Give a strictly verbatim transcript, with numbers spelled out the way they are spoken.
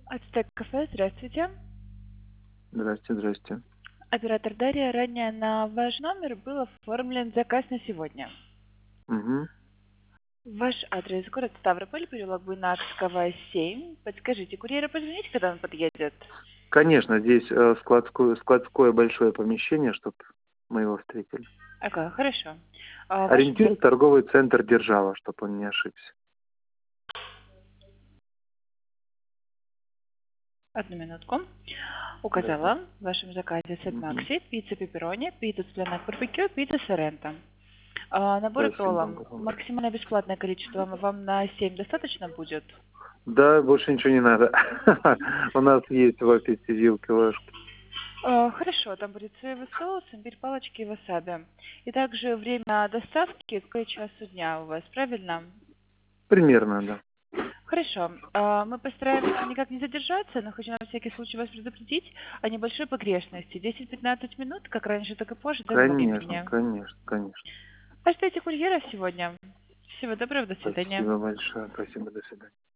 Ацтек кафе, здравствуйте. Здрасте, здрасте. Оператор Дарья, ранее на ваш номер был оформлен заказ на сегодня. Угу. Ваш адрес город Ставрополь, переулок Буйнакского, семь. Подскажите, курьеру позвонить, когда он подъедет? Конечно, здесь э, складское, складское большое помещение, чтобы мы его встретили. Ага, хорошо. А, ваш... Ориентир торговый центр Держава, чтобы он не ошибся. Одну минутку. Да. Указала в вашем заказе сет Угу. Макси, пицца пепперони, пицца с пленок барбекю, пицца соренто. А, набор Спасибо роллом. огромное. Максимально бесплатное количество вам на семь достаточно будет? Да, больше ничего не надо. У нас есть в офисе вилки, ложки. А, Хорошо, там будет соевый соус, имбирь, палочки и васаби. И также время доставки к часу дня у вас, правильно? Примерно, да. Хорошо. А, Мы постараемся никак не задержаться, но хочу на всякий случай вас предупредить о небольшой погрешности. десять-пятнадцать минут, как раньше, так и позже, до Конечно, времени. конечно, конечно. Ожидайте курьера сегодня. Всего доброго, до свидания. Спасибо большое. Спасибо, до свидания.